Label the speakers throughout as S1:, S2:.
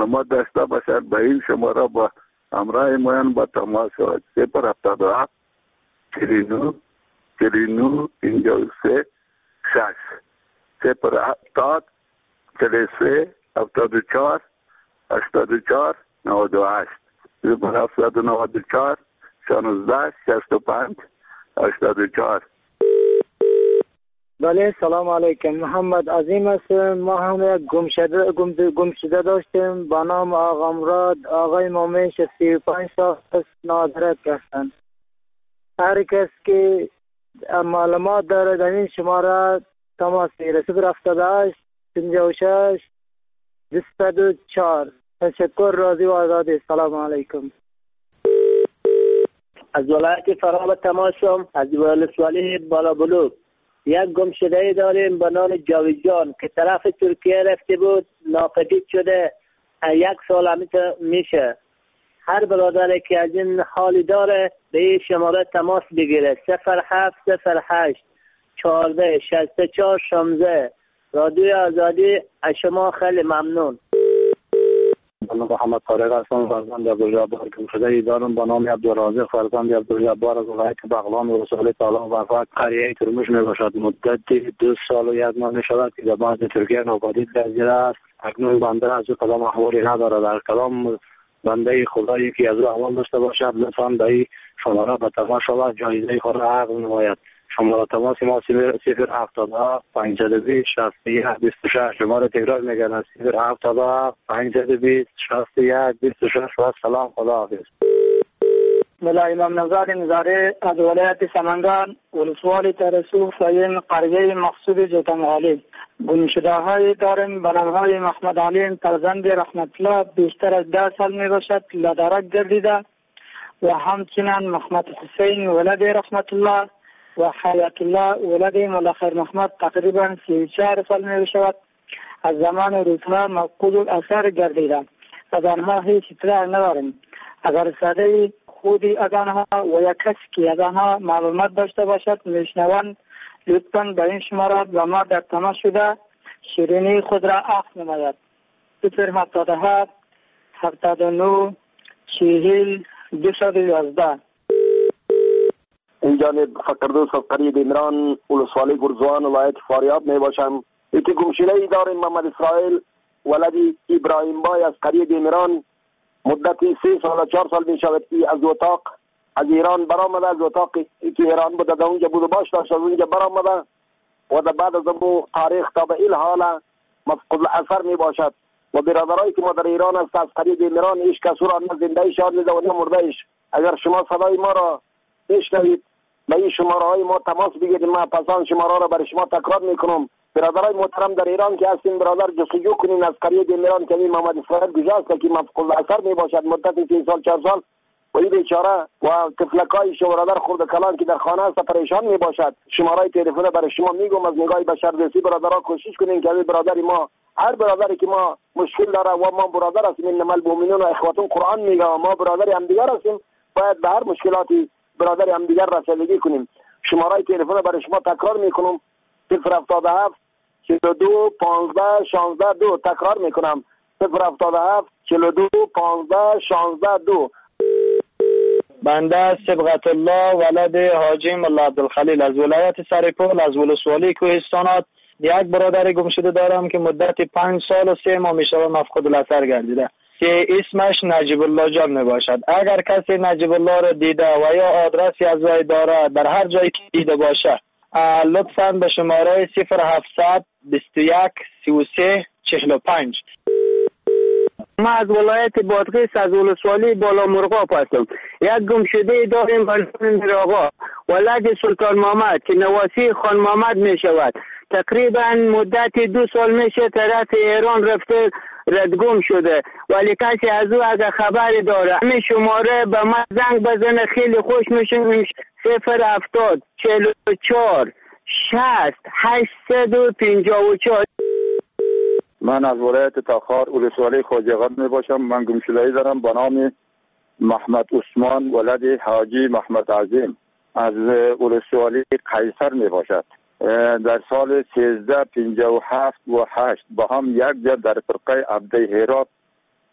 S1: معلومات داشته باشد به این شماره با همراه مایان با تماس شود. 077 49 49 53 6 070 43 74 84 98 094 16 65 84.
S2: بله سلام علیکم. محمد عظیم هستم. ما هم یک گمشده داشتیم با نام آقا مراد. آقای مومنش 35 سال است، نادرت هستند. هر کس که معلومات داره در این شماره تماس بگیره. 078 56 204. تشکر. راضی و آزادی. سلام علیکم.
S3: از ولایت فرا تماشم از ولسوالی بالا بلوک. یک گمشده داریم به نام جاویدجان که طرف ترکیه رفته بود، ناپدید شده. 1 سال همیشه میشه. هر برادری که از این حالی داره به این شماره تماس بگیره. 0708 14 64 16. رادیو آزادی. از شما خیلی ممنون.
S4: من محمد طارق هستم، فرزند عبدالجبار. گمشده دارم به نام عبدالرازق فرزند عبدالجبار از ولایت بغلان و رسول طالب و قریه ترمش می باشد. مدت 2 سال و 1 ماه می شود که در بعض ترکیه ناپدید گردیده است. اکنون بنده از او کدام احوالی ندارد. در کدام بنده خدایی که از او احوال داشته باشد لطفاً به این شماره به تماس شود، جایزه خود را عقد نماید. شماره تماس ما 077 520 61 26. شماره تکرار میگردم 077 520 61 26. و سلام. خداحافظ.
S2: ملا امام نوزاد نظاره از ولایت سمنگان، ولسوالی ترسوف و این قریه مقصود جوتمحالی. گمشده های داریم به نامهای محمد علیم فرزند رحمت الله، بیشتر از 10 سال می باشد لدرک گردیده، و همچنین محمد حسین ولد رحمت الله و حیات الله ولد مولا خیر محمد تقریبا 34 سال می شود. از زمان روزها مفقود الاثر گردیده و در آنها هیچ اطلاع نداریم. اگر صدای خودی از آنها و یک کسی که از آنها معلومات داشته باشد میشنوند، لطفاً به این شماره و ما در تماس شده شیرینی خود را عقد نماید. 077 79 40 211.
S5: این جانب فقردوس از قریه دیمران ولسوالی گرزوان ولایت فاریاب می باشم. یکی گمشده ای داریم محمد اسرائیل ولدی ابراهیم بای از قریه دیمران. مدتی 3 سال و 4 سال می شود که از اتاق از ایران برآمده. از اتاقی که ایران بوده در اونجا بود و باش داشت، از اونجا برآمده و در بعد از اون تاریخ تا به این حال مفقود الاثر می باشد. و برادرایی که ما در ایران است از قریه دیمران هیچ کس را نه زنده شان میده و نه مرده ایش. اگر شما صدای ما را بشنوید به این شماره های ما تماس بگیرید. ما پسان شماره را برای شما تکرار میکنم. برادرای محترم در ایران که هستین برادر جستجو کنین از قریه دیمران که محمد اسرائیل گذاشت که مفقود الاثر می باشد مدت 3 سال 4 سال و این بیچاره و طفلکای شو برادر خرد کلان که در خانه است پریشان می باشد. شماره تلفن برای شما میگم از نگاه بشردوستی برادرها کوشش کنین که برادر ما هر برادری که ما مشکل داره و ما برادر هستیم، انما المؤمنون و اخوتون قرآن میگه و ما برادر هم دیگر هستیم، باید به هر مشکلاتی برادر هم دیگر رسیدگی کنیم. شماره تلفن برای شما تکرار میکنم 077 42 15 16 2. تکرار میکنم 077 42 15 16 2.
S2: بنده صبغت الله ولد حاجی ملا عبدالخلیل از ولایت سرپل از ولسوالی کوهستانات. یک برادر گمشده دارم که مدت 5 سال و 3 ماه میشه مفقود الاثر گردیده که اسمش نجیب الله جان می باشد. اگر کسی نجیب الله را دیده و یا آدرسی از وی داره در هر جایی که دیده باشه لطفاً به شماره 0700 21 33 45.
S3: ما از ولایت بادغیس از ولسوالی بالا مرغاب هستم. یک گمشده داریم به نام آقا ولد سلطان محمد که نواسی خان محمد می شود. تقریبا مدت 2 سال میشه طرف ایران رفته ردگم شده، ولی کسی از او اگر خبری داره همین شماره به من زنگ بزنه خیلی خوش میشه. 070 44 60 854.
S4: من از ولایت تخار ولسوالی خواجه‌قد می باشم. من گمشده‌ای دارم به نام محمد عثمان ولد حاجی محمد عظیم از ولسوالی قیصر می باشد. در سال 1357 و 8 با هم یک جا در فرقه عبده هرات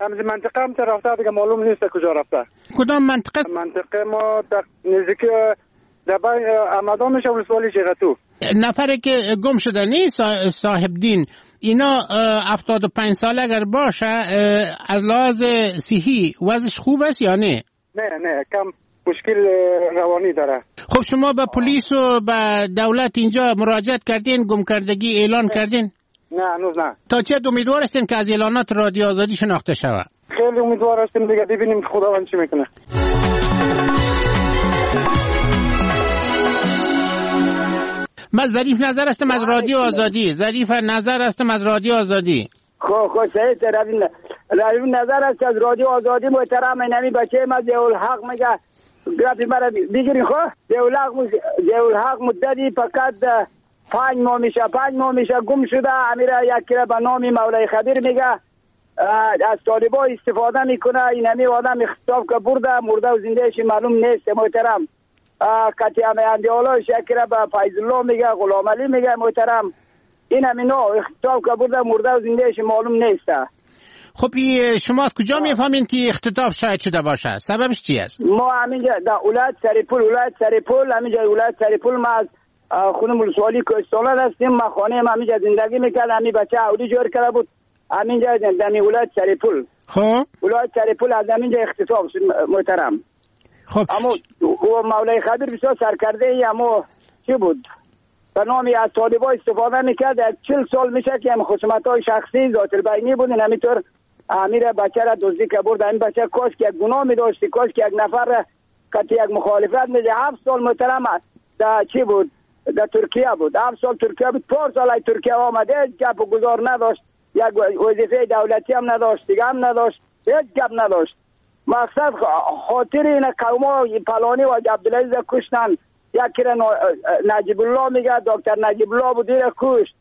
S2: همز منطقه هم رفته دیگه معلوم نیست کجا رفته.
S6: کدام منطقه؟
S2: منطقه ما نزدیک دبای آمدان میشه ولسوالی چیغتو.
S6: نفری که گم شده نیست صاحب دین، اینا 75 ساله اگر باشه از لحاظ صحی وضعش خوب است یا نه؟
S2: نه کم مشکل روانی داره.
S6: خب شما به پلیس و به دولت اینجا مراجعت کردین، گم کردگی اعلان کردین؟
S2: نه هنوز نه.
S6: تا چه امیدوار هستین که از اعلانات رادیو آزادی شناخته شود؟
S2: خیلی امیدوار هستیم دیگه، ببینیم خداوند چی میکنه.
S6: من ظریف نظر هستم از رادیو آزادی. ظریف نظر هستم از رادیو آزادی.
S3: خب صحیح روی نظر است از رادیو آزادی. محترم نمی بچه ما ضیاءالحق میگه گرفت مرا بگیرین. خب ضیاءالحق مدتی فقط 5 ماه میشه گم شده. امیره یکی را به نام مولای خبیر میگه از طالبا استفاده میکنه. این همی آدم اختطاف که مرده و زندهش معلوم نیست. محترم کتی همه اندیالاش یکی را به فیض الله میگه، غلام علی میگه. محترم این همی نو اختطاف که مرده و زندهش معلوم نیست.
S6: خب شما از کجا میفهمین که اختطاف شاید شده باشه؟ سببش چی است؟
S3: ما همینجا در ولایت سریپول همینجا ولایت سریپول ما از خونه ولسوالی کوهستان هستیم. ما خانه ما همینجا زندگی میکردم. همین بچه اولی جور کرده بود همینجا در ولایت سریپول.
S6: خب
S3: ولایت سریپول از همینجا اختطاف شد. محترم
S6: خب
S3: اما مولای خبیر بسیار سرکرده ای، اما چی بود به نامی از طالبا استفاده میکرد. 40 سال میشه که هم خصومت‌های شخصی ذات البینی بود. همینطور امیر بچه را دزدی که برد. این بچه کاش که یک گناه می‌داشت، کاش که یک نفر که یک مخالفت میده. 7 سال محترم در چی بود در ترکیه بود. 7 سال ترکیه بود. 4 سال ترکیه آمده، گپ و گزار نداشت، یک وظیفه دولتی هم نداشت، دیگه هم نداشت، هیچ گپ نداشت. مقصد خاطر این قوما پلانی و عبدالعزیز کشتن. یکی را نجیب الله میگه، دکتر نجیب الله بود دیره کشت.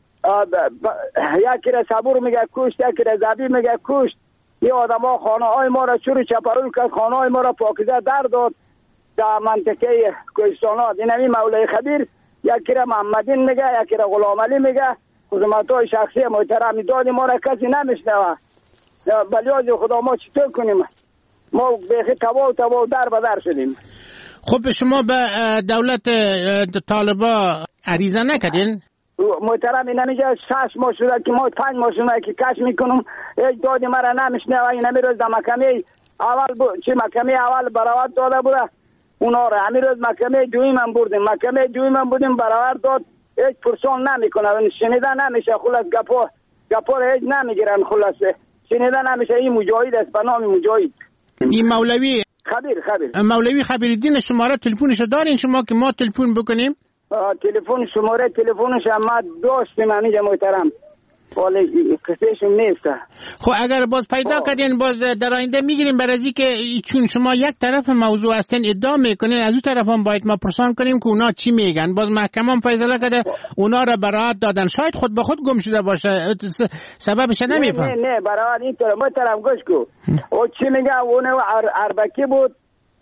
S3: یکی را صبور میگه کشت، یکی را زبی میگه کشت. یه آدم ها خانه های ما را چوری چپرول کرد، خانه های ما را پاکیزه در داد در منطقه کوهستانات. این همی مولای خبیر یکی را محمدین میگه، یکی را غلام علی میگه. خدمت های شخصی محترم داد ما را کسی نمیشنوه. بلیاز خدا ما چطور کنیم؟ ما بیخی تبا در بدر شدیم.
S6: خب شما به دولت طالبا عریضه نکردین؟
S3: محترم این همیجا 6 ماه شده که ما 5 ماه شده که کش میکنم، هیچ دادی مرا نمیشنوه. این همی روز در محکمه اول بود، چی محکمه اول براوت داده بوده اونا را. همی روز محکمه دویم هم بودیم براوت داد. هیچ پرسان نمیکنه، شنیده نمیشه. خلاص گپا را هیچ نمیگیرن. خلاص شنیده نمیشه. این مجاهد است، به نام مجاهد.
S6: این مولوی
S3: خبیر
S6: مولوی خبیرالدین شماره تلفنشو دارین شما که ما تلفن بکنیم؟
S3: تلفن شماره تلفنش ما داشتیم همینجا محترم، ولی قصهشون نیست.
S6: خب اگر باز پیدا کردین باز در آینده میگیریم. برای که چون شما یک طرف موضوع هستین ادعا میکنین، از اون طرف هم باید ما پرسان کنیم که اونا چی میگن. باز محکمه هم فیصله کرده اونا را براعت دادن. شاید خود به خود گم شده باشه، سببش نمیفهم.
S3: نه براعت اینطور محترم گوش کو. او چی میگه؟ اون اربکی بود،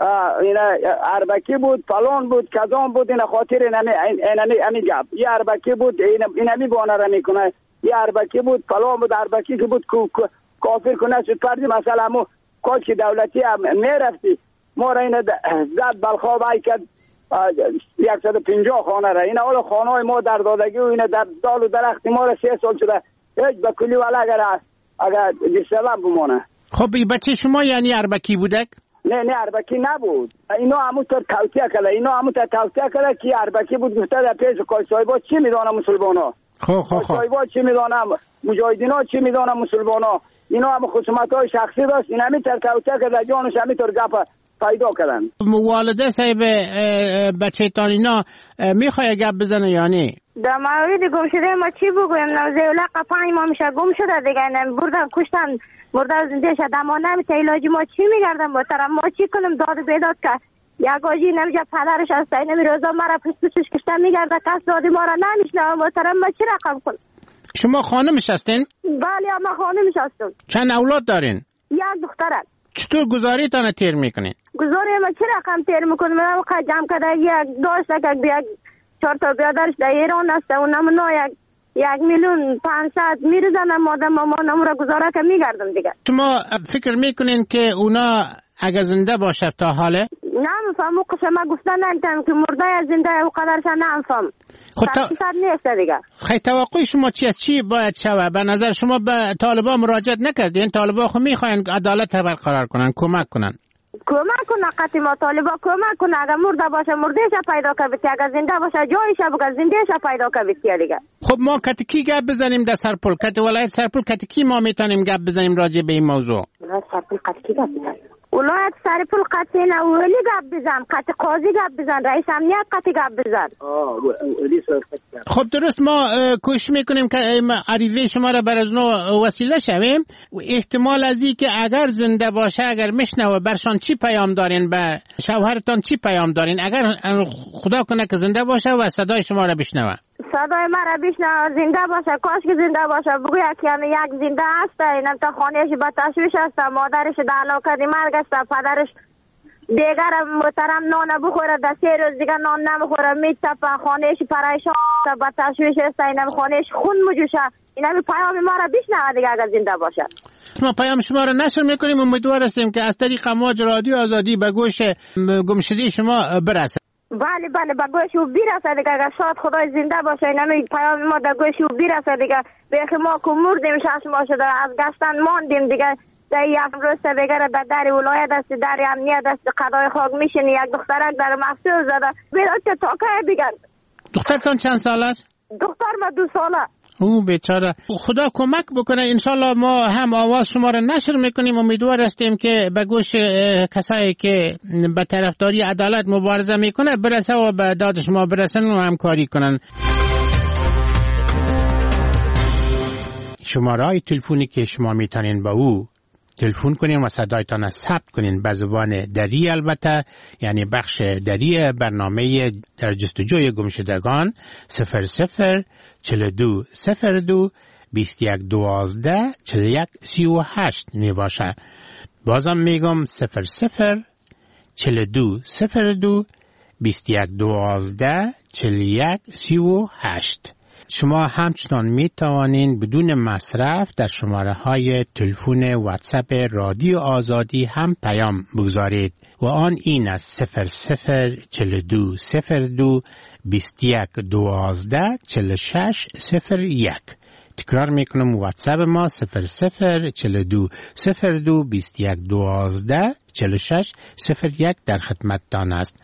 S3: اربکی بود، فلان بود، کذان بود. این خاطر اینمی گپ. یه اربکی بود، اینمی بانه را میکنه. یه اربکی بود، فلان بود، اربکی که بود کافر کنه شد پردی. مثلا مو کاش که دولتی هم میرفتی ما را این زد بلخواب های کرد 150 خانه را. این اول خانه های ما در دادگی و این در دال و درخت ما را 3 سال شده هیچ به کلی ولی اگر دیسلام بمانه.
S6: خب این بچه شما یعنی اربکی بودک؟
S3: نه اربکی نبود. اینا همونطور توصیه کرده که اربکی بود. گفته در پیش کاسایبا چی میدانه مسلمانا، کاسایبا چی میدانه، مجاهدینا چی میدانه مسلمانا. اینا هم خصومت‌های شخصی داشت. این همینطور توصیه کرده جانش همینطور گپ پیدا کردن.
S6: والده صاحب بچه تان اینا میخواه گپ بزنه یا نه؟
S7: در مورد گم شده ما چی بگویم؟ ضیاءالحق 5 ماه میشه گم شده دیگه. بردن کشتن، مرده زنده شد. اما نمیشه علاجی ما چی میگردن محترم؟ ما چی کنیم؟ داد بیداد که یک آجی نمیجا پدرش هست. این روزا مرا پشتش کشتن میگرده، کس دادی ما را نمیشنوه محترم. ما چی رقم کنم؟
S6: شما خانمش هستین؟
S7: بله ما خانمش هستم.
S6: چند اولاد دارین؟
S7: یک دختر.
S6: چطور گزاری تانه تیر میکنین؟
S7: گزاری ما چی رقم تیر میکنیم؟ من وقت جمع کرده یک داشت که یک 4 تا بیادرش در ایران هست. اونم نو یک 1,500,000 میریزن، مامانم را گزاره که میگردم دیگه.
S6: شما فکر میکنین که اونا اگه زنده باشه تا حاله؟
S7: نمیفهم، او قسمه گفتن نمیتونم که مرده یا زنده او قدرش نمیفهم. تحقیقات نیست دیگه.
S6: خیلی توقع شما چی است؟ چی باید شوه؟ به نظر شما به طالبان مراجعت نکردین؟ طالبان خود میخواین عدالت برقرار کنن، کمک کنن.
S7: کمک کنه قطعی ما طالبا کمک کنه. اگر مرده باشه مردهش پیدا کنه، اگر زنده باشه جایش بگه زندهش پیدا کنه دیگه.
S6: خب ما کتکی گپ بزنیم در سرپل، ولایت سرپل کتکی ما میتونیم گپ بزنیم راجع به این موضوع.
S7: ولایت سرپل کتکی گپ بزنیم. ولایت سرپل قطعی نه، ولی گپ بزن، قطعی قاضی گپ بزن، رئیس امنیت قطعی گپ بزن.
S6: خب درست، ما کوشش میکنیم که عریضه شما را بر از نو وسیله شویم. احتمال از این که اگر زنده باشه، اگر میشنوه، برشان چی پیام دارین؟ به شوهرتان چی پیام دارین اگر خدا کنه که زنده باشه و صدای شما را بشنوه؟
S7: صدای ما را بشنوه، زنده باشه، کاش که زنده باشه. بگوی که یک زنده هست، اینم تا خانهش به تشویش هست، مادرش در علاقه مرگ است، پدرش دیگر محترم نان بخوره، در 3 روز دیگر نان نمیخوره، میتپه، خانهش پریشان است، به تشویش است، اینم خانهش خون مجوشه. اینم پیام ما را بشنوه دیگه اگر زنده باشه.
S6: ما پیام شما را نشر میکنیم، امیدوار هستیم که از طریق امواج رادیو آزادی به گوش گمشده شما برسه.
S7: بله به گوش او برسه دیگه. اگر شاد خدای زنده باشه، اینم پیام ما در گوش او برسه دیگه. بیخی ما که مردیم، شش ماه شده از گشتن ماندیم دیگه. در یک روز بگره در ولایت است، در امنیت است، قضای خاک میشینی، یک دخترک در محصول زده. بیرات که تاکه بگن.
S6: دخترتان چند سال است؟
S7: دختر ما 2 ساله.
S6: او بیچاره. خدا کمک بکنه. انشالله ما هم آواز شما را نشر میکنیم. امیدوار هستیم که به گوش کسایی که به طرفداری عدالت مبارزه میکنه برسه و به داد شما برسن و همکاری کنن. شماره تلفنی که شما میتونین با او تلفن کنین و صدایتان ثبت کنین به زبان دری، البته یعنی بخش دری برنامه در جستجوی گمشدگان 00 42 02 21 12 41 38 می باشه. بازم میگم 00 42 02 21 12 41 38. شما همچنان می توانین بدون مصرف در شماره های تلفن واتساپ رادیو آزادی هم پیام بگذارید و آن این است 00 42 02 21 12 46 01. تکرار میکنم، واتساپ ما 00 42 02 21 12 46 01 در خدمتتان است.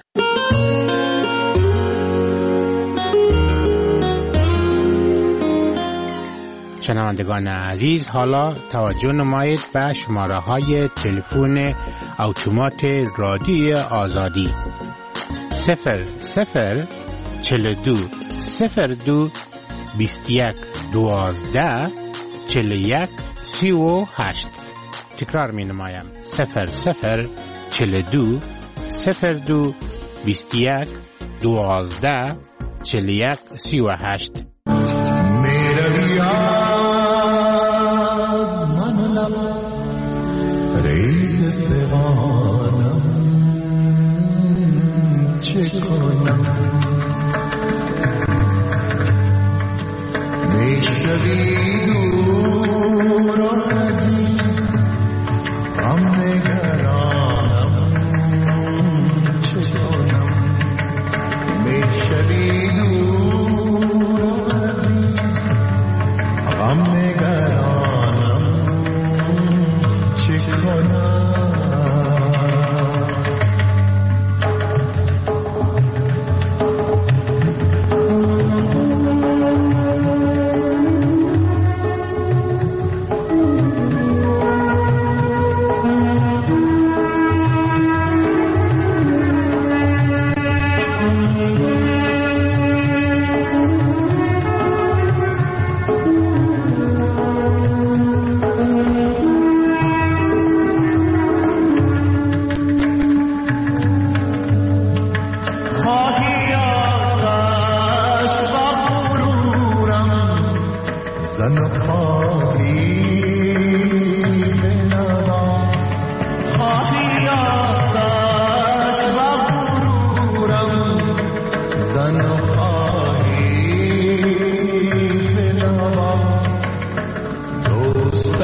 S6: شنوندگان عزیز، حالا توجه نمایید به شماره های تلفن اتومات رادیو آزادی 00 42 02 21 12 41 38. تکرار می نمایم 00 42 02 21 12 41 38.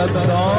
S8: صد